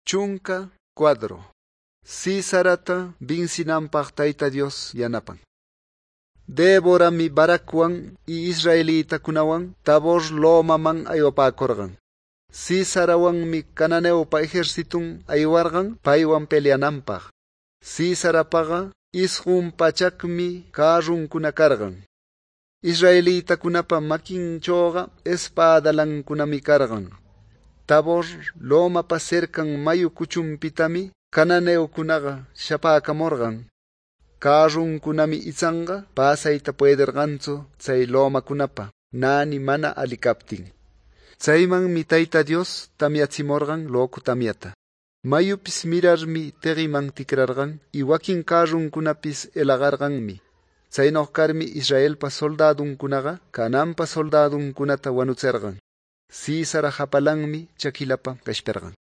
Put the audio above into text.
Chunka 4. Sisarata vincinanpaq Tayta Dios yanapan. Deborami Barakwan y Israelitakunawan Tabor Lomaman aywapakurqan. Sisarawanmi Cananeopa ejércitun aywarqan paywan peleananpaq. Sisarapaqa isqun pachakmi carrunkuna karqan. Israelitakunapa makinchawqa espadalancunami karqan. Tabor Lomapa cercan mayu kuchunpitami Cananeokunaqa shapakamurqan. Carrunkunami ichanqa pasayta puederqantsu chay Lomakunapa nani mana alikaptin. Chaymanmi Tayta Dios tamyachimurqan loku tamyata. Mayupis mirarmi teqiman tikrarqan y wakin carrunkunapis elaqarqanmi. Chaynuq karmi Israelpa soldadunkunaqa Canaanpa soldadunkunata wanuchirqan. Sisara hapalanmi chakilapa kashparqan.